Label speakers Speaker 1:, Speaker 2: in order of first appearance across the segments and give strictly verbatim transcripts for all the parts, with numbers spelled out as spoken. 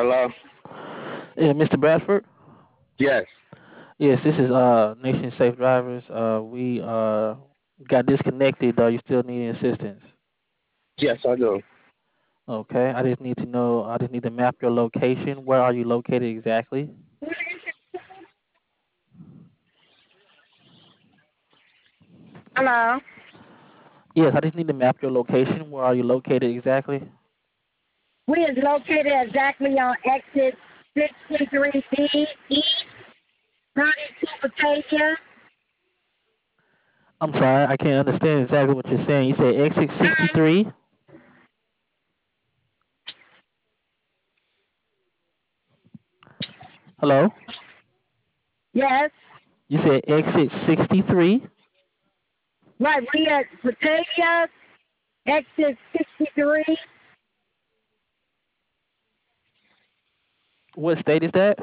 Speaker 1: Hello?
Speaker 2: Yeah, Mister Bradford.
Speaker 1: Yes.
Speaker 2: Yes, this is uh Nation Safe Drivers. Uh, we uh got disconnected. Uh, you still need assistance?
Speaker 1: Yes, I do.
Speaker 2: Okay, I just need to know. I just need to map your location. Where are you located exactly?
Speaker 3: Hello.
Speaker 2: Yes, I just need to map your location. Where are you located exactly?
Speaker 3: We is located exactly on exit sixty-three B East, thirty-two Batavia.
Speaker 2: I'm sorry, I can't understand exactly what you're saying. You said exit sixty-three. Hello.
Speaker 3: Yes.
Speaker 2: You said exit sixty-three.
Speaker 3: Right, we at Batavia, exit sixty-three.
Speaker 2: What state is that?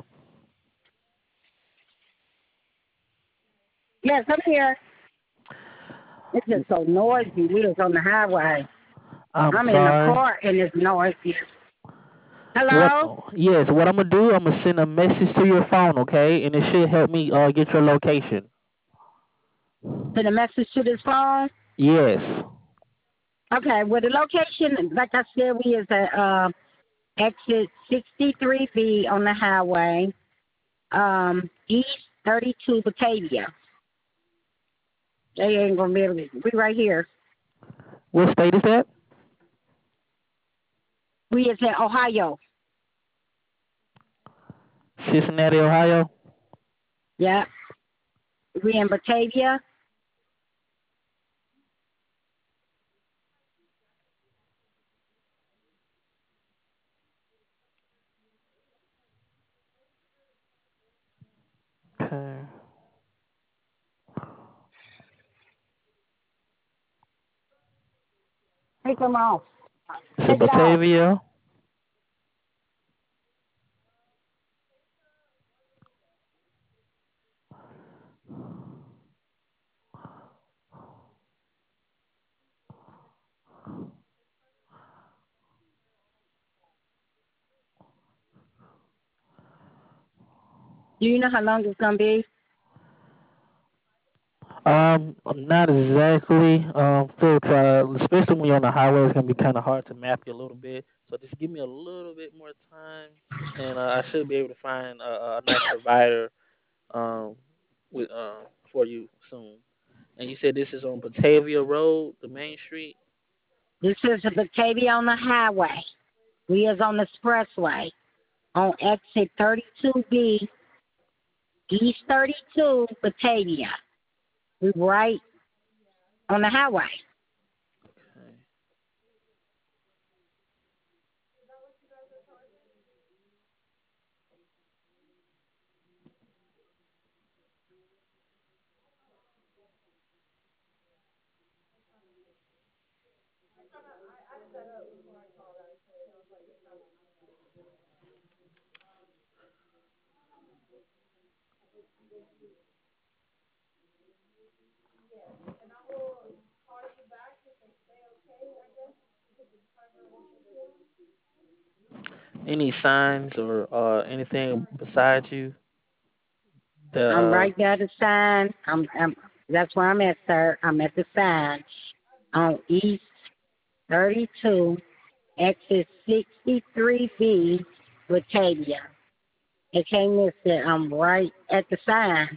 Speaker 3: Yes, I'm here. It's just so noisy. We was on the highway.
Speaker 2: I'm
Speaker 3: I'm in the
Speaker 2: sorry.
Speaker 3: car and it's noisy.
Speaker 2: What?
Speaker 3: Hello?
Speaker 2: Yes. What I'm gonna do? I'm gonna send a message to your phone, okay? And it should help me uh get your location.
Speaker 3: Send a message to this phone?
Speaker 2: Yes.
Speaker 3: Okay, well, the location, like I said, we is at uh, exit sixty-three B on the highway, um, East thirty-two Batavia. They ain't going to be able to, we right here.
Speaker 2: What state is that?
Speaker 3: We is in Ohio.
Speaker 2: Cincinnati, Ohio.
Speaker 3: Yeah. We in Batavia.
Speaker 2: Okay.
Speaker 3: Take them off.
Speaker 2: So
Speaker 3: Take it off.
Speaker 2: Batavia.
Speaker 3: Do you know how long it's going to be?
Speaker 2: Um, not exactly. Um, still try, especially when you're on the highway, it's gonna be kind of hard to map you a little bit. So just give me a little bit more time, and uh, I should be able to find a, a nice provider um with um for you soon. And you said this is on Batavia Road, the main street.
Speaker 3: This is Batavia on the highway. We is on the expressway on exit thirty-two B, East thirty-two, Batavia. We right on the highway.
Speaker 2: Okay. Any signs or uh anything besides you that
Speaker 3: I'm
Speaker 2: uh
Speaker 3: right there at the sign. I'm, I'm that's where I'm at, sir. I'm at the sign on East thirty-two, exit sixty-three B, Batavia. It can't miss it. I'm right at the sign.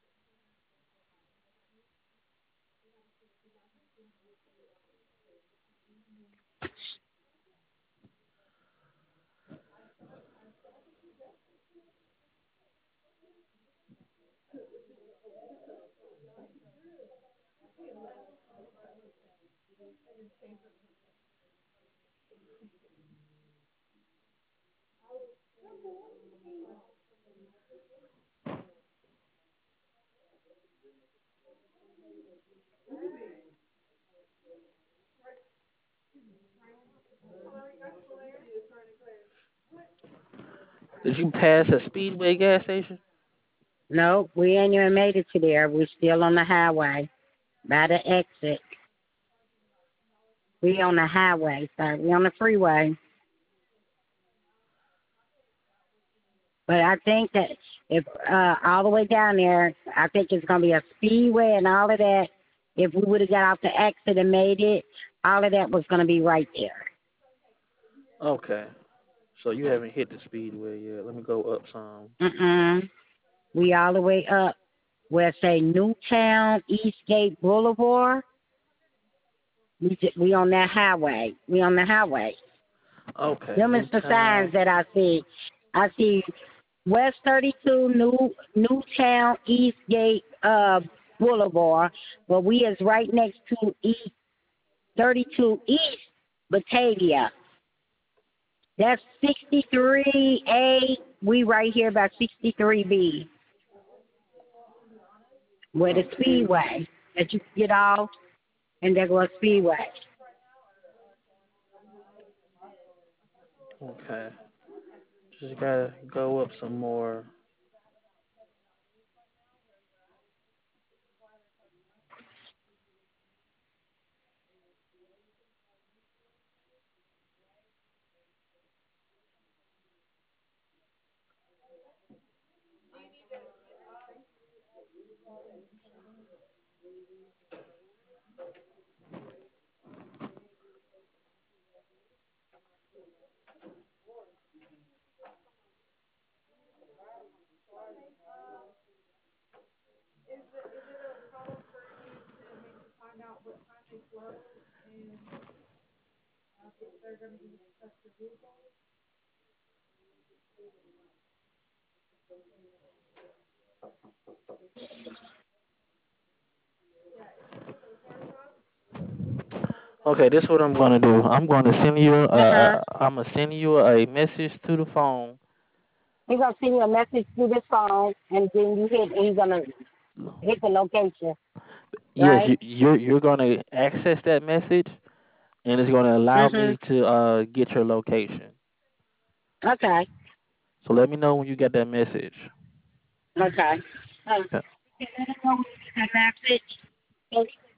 Speaker 2: did you pass a Speedway gas station?
Speaker 3: Nope, we ain't even made it to there. We're still on the highway by the exit. We on the highway, sir. We on the freeway. But I think that if uh, all the way down there, I think it's gonna be a speedway and all of that. If we would have got off the exit and made it, all of that was gonna be right there.
Speaker 2: Okay. So you haven't hit the speedway yet. Let me go up some.
Speaker 3: Mm-mm. We all the way up where it say Newtown Eastgate Boulevard. We ju- we on that highway. We on the highway.
Speaker 2: Okay,
Speaker 3: Them is the
Speaker 2: Newtown.
Speaker 3: signs that I see. I see West thirty-two New Newtown Eastgate uh Boulevard, but we is right next to East thirty-two East Batavia. That's sixty-three A. We right here by sixty-three B, where the
Speaker 2: Okay.
Speaker 3: speedway that you can get off, and there goes speedway.
Speaker 2: Okay. Just gotta go up some more. Okay, this is what I'm gonna do. I'm gonna send you.
Speaker 3: Uh huh.
Speaker 2: Uh, I'm gonna send you a message to the phone.
Speaker 3: He's gonna send you a message through this phone, and then you hit, and he's gonna hit the location,
Speaker 2: Yes,
Speaker 3: right?
Speaker 2: you, you're you're gonna access that message, and it's gonna allow me
Speaker 3: Mhm.
Speaker 2: to uh get your location.
Speaker 3: Okay.
Speaker 2: So let me know when you get that message.
Speaker 3: Okay. Um,
Speaker 2: Yeah.
Speaker 3: can you let him know when you get that message?